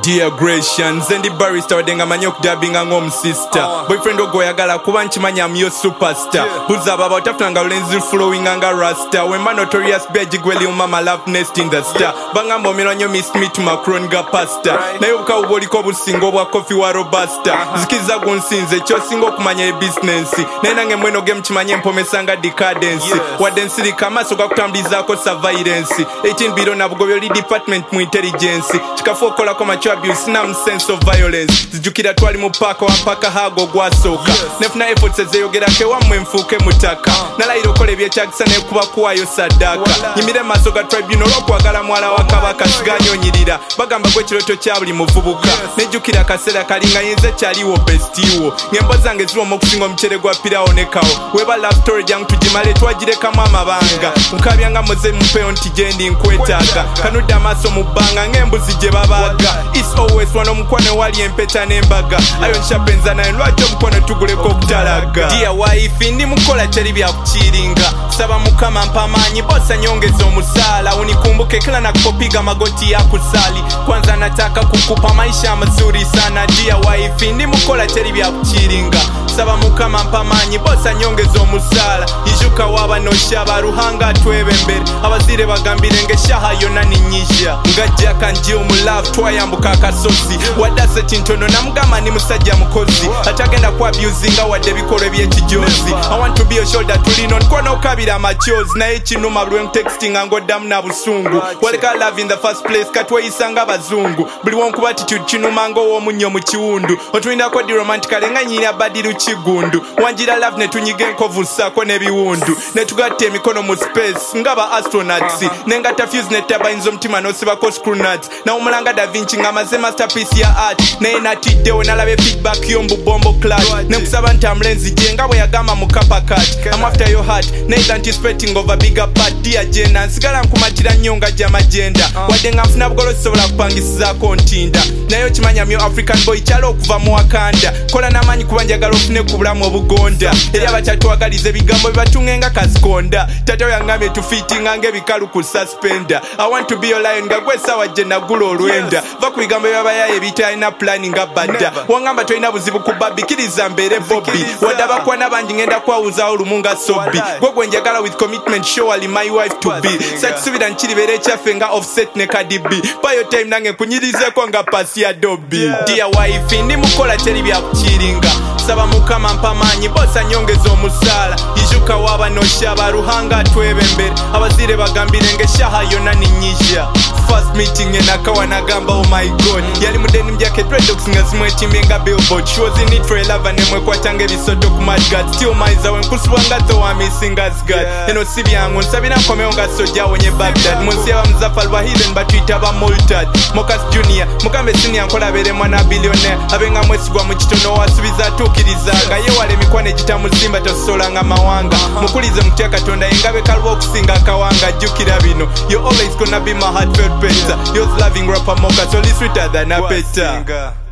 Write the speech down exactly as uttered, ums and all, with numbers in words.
Dear Gracians and the barrister wadenga manyok dubbinga ngom sister uh. Boyfriend ogo yagala kuba nchimanya I'm your superstar yeah. Buza baba utafutanga lenzi flowing anga rasta Wemba notorious bejigweli umama love nest in the star yeah. Bangambo milonyo miss me to Macron ga pasta right. Na yobuka uboliko busingo bwa coffee wa robusta uh -huh. Zikiza gunsinze cho singo kumanya e business Na inange mweno game chimanye mpomesanga decadence yes. Wadensiri kama soga kutambiza ko surveillance eighteen biro na bugobyo department mu intelligence chikafokola ko macho abuse na sense of violence zijukira twali mu paka wa paka hago gwasoka yes. Nefuna efforts ezeyogera ke wamwe mfuke mutaka uh. Nalairo kole byechakisa ne kuba kuwayo sadaka nyimire maso ga tribunal okwagala mwala wa kabaka siganyo nyirira bagamba gwe kiroto kya buli muvubuka yes. Nejukira kasera kalinga yenze kyaliwo bestiwo ngembo zange ziwo mokusinga mchere gwa pirawo nekawo weba love story jangu tujimale twagire kama amabanga mukabyanga moze mpeyo ntigendi nkwetaga kanuda amaso mubanga ngembuzi je babaga it's always one omukwane wali empeta nembaga ayo nshapenza naye lwacho mukwane tuguleko kutalaga dear wife ndi mukola teri bya kuchiringa saba mukama mpamanyi bosa nyongeza omusala unikumbuke kila nakupiga magoti ya kusali kwanza nataka kukupa maisha mazuri sana dear wife ndi mukola teri bya kuchiringa saba mukama mpamanyi bosa nyongeza omusala ijuka waba no shaba ruhanga twebembere abazire bagambire ngeshaha yona ninyisha ngajja kanji mu love twayambuka kasosi wadase kintono namugama ni musajja mukozi atagenda kwa abusinga wadde bikolo byekijozi I want to be a shoulder to lean on kona okabira amachozi naye kinuma bulwe texting angodamu na busungu waleka love in the first place katweyisanga bazungu buli wonkuba attitude kinuma ngo womunyo mu kiwundu otwinda ko di romantic alenga nyina badiru kigundu wanjira love ne tunyige nkovu sako ne biwundu ne tugatte emikono mu space ngaba astronauts nenga tafuse ne tabayinzo mtima no siba ko screwnut na umulanga da Vinci ngamaze masterpiece ya art na inatide we nalabe feedback yombu bombo class ne kusaba ntamlenzi jenga bwe yagama mu kapakat I'm after your heart na is anticipating over bigger part dear Jena nsigala nkumatira nyonga ja magenda uh. Wadenga mfuna bugolo sobola kupangisiza ko ntinda nayo kimanya myo African boy chalo okuva mu Wakanda kola namanyi kubanja galo fune kubulamu obugonda eri abatatwagalize bigambo bibatungenga kasikonda tata yangamye tu fitting ange bikalu ku suspender I want to be your lion gagwe sawa Jena gulo olwenda va ku bigambo byabayaye bitalina planning abadda wangamba toina buzibu kubabikiriza mbere Bobby wadaba kwa nabanji ngenda kwa uza olumunga sobi gogwe njagala with commitment surely my wife to be satisubira nchiri bere chafenga offset ne Cardi B by your time nange kunyirize ko nga pasi ya Dobby yeah. Dear wife ndi mukola teri bya kuchiringa saba mukama mpamanyi bosa nyongezo omusala ijuka waba no shaba ruhanga twebembere abazire bagambire ngeshaha yona ninyisha first meeting enakawa nagamba oh my god yali mudeni mjake dreadlocks ngazimwe timbenga billboard she was in it for a lover nemwe kwatange bisoto ku mad god still maiza when kusubanga to wa missing as god yeah. Eno sibi yangu nsabina komeonga soja wenye Baghdad munsi ya mzafal wa hidden but itaba multad Mokas Junior mukambe senior nkola bere mwana billionaire abenga mwesigwa mu kitono wasubiza tukirizaga ye wale mikwane gitamuzimba tosolanga mawanga mukulize mutya katonda engabe kalwo okusinga kawanga jukira bino you always gonna be my heartfelt better you're loving rapper Mokas so sweeter than a better